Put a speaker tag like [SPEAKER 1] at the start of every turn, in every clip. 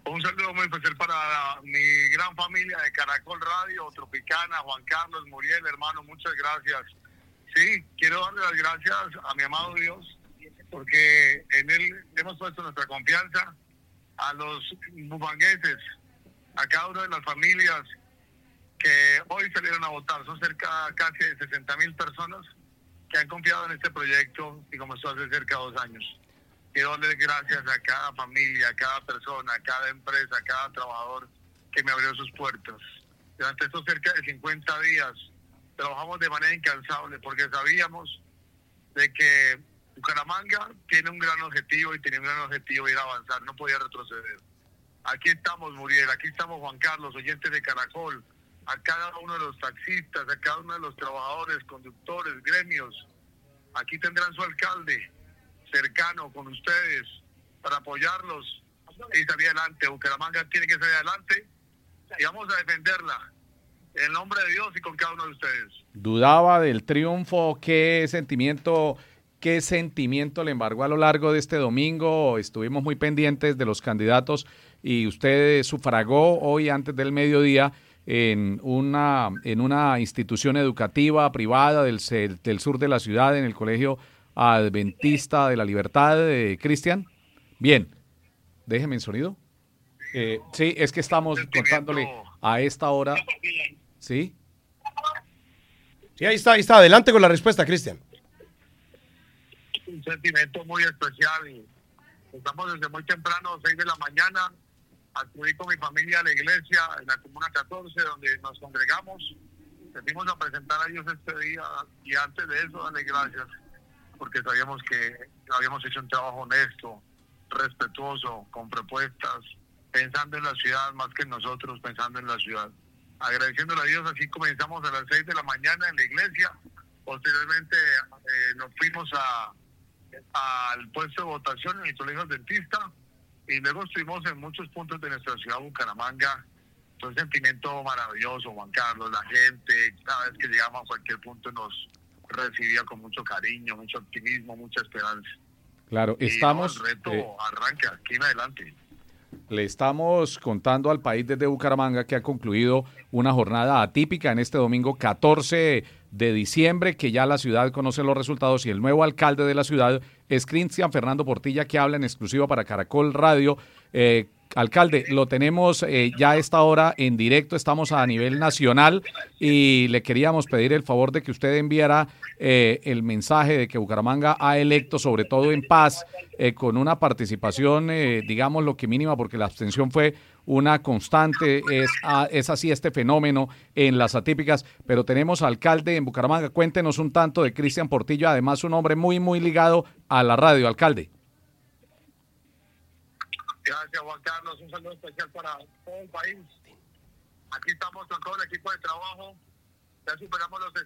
[SPEAKER 1] Un saludo muy especial para mi gran familia de Caracol Radio, Tropicana, Juan Carlos, Muriel, hermano, muchas gracias. Sí, quiero darle las gracias a mi amado Dios, porque en Él hemos puesto nuestra confianza, a los bumangueses, a cada una de las familias que hoy salieron a votar. Son casi de 60,000 personas que han confiado en este proyecto y comenzó hace cerca de 2 años. Quiero darle gracias a cada familia, a cada persona, a cada empresa, a cada trabajador que me abrió sus puertas. Durante estos cerca de 50 días trabajamos de manera incansable porque sabíamos de que Bucaramanga tiene un gran objetivo y tenía un gran objetivo ir a avanzar, no podía retroceder. Aquí estamos, Muriel, aquí estamos, Juan Carlos, oyentes de Caracol, a cada uno de los taxistas, a cada uno de los trabajadores, conductores, gremios. Aquí tendrán su alcalde cercano con ustedes para apoyarlos y salir adelante. Bucaramanga tiene que salir adelante y vamos a defenderla en el nombre de Dios y con cada uno de ustedes.
[SPEAKER 2] Dudaba del triunfo. ¿Qué sentimiento le embargó a lo largo de este domingo? Estuvimos muy pendientes de los candidatos y usted sufragó hoy antes del mediodía en una institución educativa privada del sur de la ciudad, en el Colegio Adventista de la Libertad, Cristian. Bien, déjeme en sonido. Sí, es que estamos contándole a esta hora. ¿Sí?
[SPEAKER 3] Sí, ahí está. Adelante con la respuesta, Cristian.
[SPEAKER 1] Un sentimiento muy especial y estamos desde muy temprano, 6 de la mañana, acudí con mi familia a la iglesia en la Comuna 14, donde nos congregamos. Venimos a presentar a Dios este día y antes de eso darle gracias, porque sabíamos que habíamos hecho un trabajo honesto, respetuoso, con propuestas, pensando en la ciudad más que en nosotros, pensando en la ciudad. Agradeciéndole a Dios, así comenzamos a las 6 de la mañana en la iglesia. Posteriormente nos fuimos al puesto de votación en el Colegio Adventista y luego estuvimos en muchos puntos de nuestra ciudad, Bucaramanga. Un sentimiento maravilloso, Juan Carlos. La gente, cada vez que llegamos a cualquier punto, nos recibía con mucho cariño, mucho optimismo, mucha esperanza.
[SPEAKER 2] Claro, estamos...
[SPEAKER 1] El reto arranca aquí en adelante.
[SPEAKER 2] Le estamos contando al país desde Bucaramanga que ha concluido una jornada atípica en este domingo 14 de diciembre, que ya la ciudad conoce los resultados y el nuevo alcalde de la ciudad es Cristian Fernando Portilla, que habla en exclusiva para Caracol Radio. Alcalde, lo tenemos ya a esta hora en directo, estamos a nivel nacional y le queríamos pedir el favor de que usted enviara el mensaje de que Bucaramanga ha electo, sobre todo en paz, con una participación, digamos, lo que mínima, porque la abstención fue una constante, es así este fenómeno en las atípicas, pero tenemos alcalde en Bucaramanga. Cuéntenos un tanto de Cristian Portilla, además un hombre muy, muy ligado a la radio, alcalde.
[SPEAKER 1] Gracias, Juan Carlos. Un saludo especial para todo el país. Aquí estamos con todo el equipo de trabajo. Ya superamos los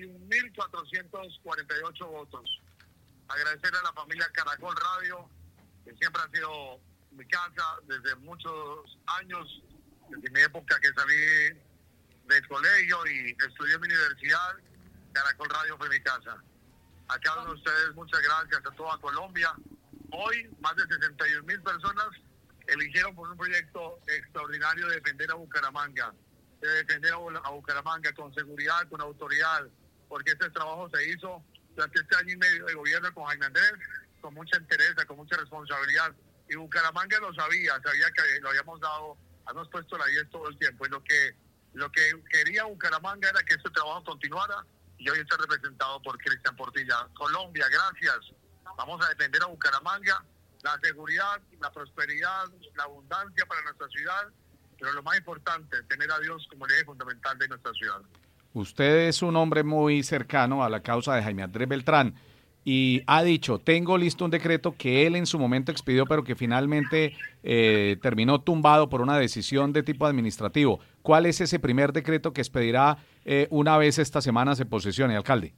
[SPEAKER 1] 61.448 votos. Agradecerle a la familia Caracol Radio, que siempre ha sido mi casa desde muchos años, desde mi época que salí del colegio y estudié en mi universidad. Caracol Radio fue mi casa. A cada uno de ustedes, muchas gracias, a toda Colombia. Hoy, más de 61,000 personas eligieron por un proyecto extraordinario de defender a Bucaramanga, a Bucaramanga con seguridad, con autoridad, porque este trabajo se hizo durante este año y medio de gobierno con Jaime Andrés, con mucha entereza, con mucha responsabilidad. Y Bucaramanga lo sabía que lo habíamos dado, habíamos puesto la 10 todo el tiempo. Y lo que quería Bucaramanga era que este trabajo continuara y hoy está representado por Cristian Portilla. Colombia, gracias. Vamos a defender a Bucaramanga, la seguridad, la prosperidad, la abundancia para nuestra ciudad, pero lo más importante, tener a Dios como el eje fundamental de nuestra ciudad.
[SPEAKER 2] Usted es un hombre muy cercano a la causa de Jaime Andrés Beltrán y ha dicho, tengo listo un decreto que él en su momento expidió, pero que finalmente terminó tumbado por una decisión de tipo administrativo. ¿Cuál es ese primer decreto que expedirá una vez esta semana se posesione, alcalde?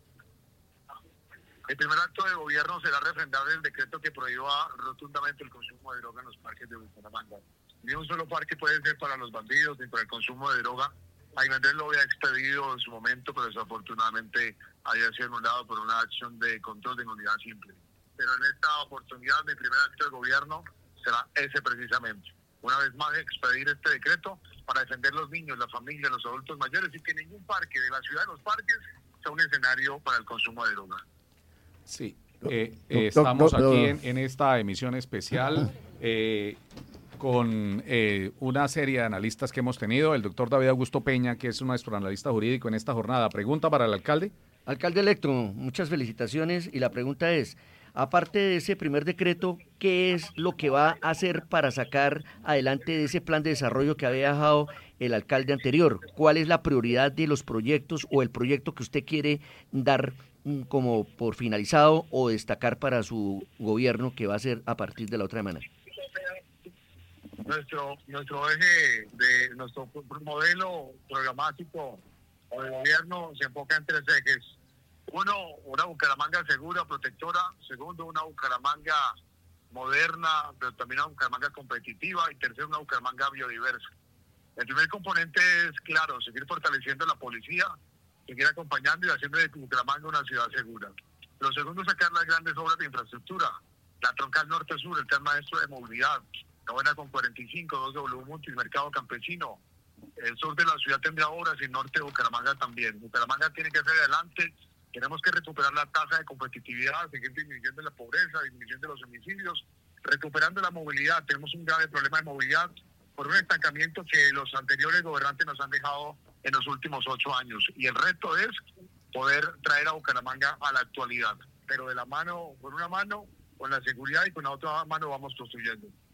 [SPEAKER 1] El primer acto de gobierno será refrendar el decreto que prohíba rotundamente el consumo de droga en los parques de Bucaramanga. Ni un solo parque puede ser para los bandidos ni para el consumo de droga. Jaime Andrés lo había expedido en su momento, pero desafortunadamente había sido anulado por una acción de control de inmunidad simple. Pero en esta oportunidad, mi primer acto de gobierno será ese precisamente. una vez más expedir este decreto para defender los niños, la familia, los adultos mayores y que ningún parque de la ciudad de Los Parques sea un escenario para el consumo de droga.
[SPEAKER 2] Sí, estamos aquí en esta emisión especial con una serie de analistas que hemos tenido. El doctor David Augusto Peña, que es nuestro analista jurídico en esta jornada. ¿Pregunta para el alcalde?
[SPEAKER 4] Alcalde electo, muchas felicitaciones y la pregunta es, aparte de ese primer decreto, ¿qué es lo que va a hacer para sacar adelante de ese plan de desarrollo que había dejado el alcalde anterior? ¿Cuál es la prioridad de los proyectos o el proyecto que usted quiere dar como por finalizado o destacar para su gobierno que va a ser a partir de la otra semana?
[SPEAKER 1] Nuestro eje de nuestro modelo programático o de gobierno se enfoca en 3 ejes. Uno, una Bucaramanga segura, protectora. Segundo, una Bucaramanga moderna, pero también una Bucaramanga competitiva. Y tercero, una Bucaramanga biodiversa. El primer componente es, claro, seguir fortaleciendo la policía, seguir acompañando y haciendo de Bucaramanga una ciudad segura. Lo segundo, sacar las grandes obras de infraestructura. La troncal norte-sur, el plan maestro de movilidad. La buena con 45, 2W multimercado campesino. El sur de la ciudad tendrá obras y el norte de Bucaramanga también. Bucaramanga tiene que hacer adelante. Tenemos que recuperar la tasa de competitividad, seguir disminuyendo la pobreza, disminuyendo los homicidios, recuperando la movilidad. Tenemos un grave problema de movilidad por un estancamiento que los anteriores gobernantes nos han dejado en los últimos 8 años. Y el reto es poder traer a Bucaramanga a la actualidad. Pero de la mano, con una mano, con la seguridad y con la otra mano vamos construyendo.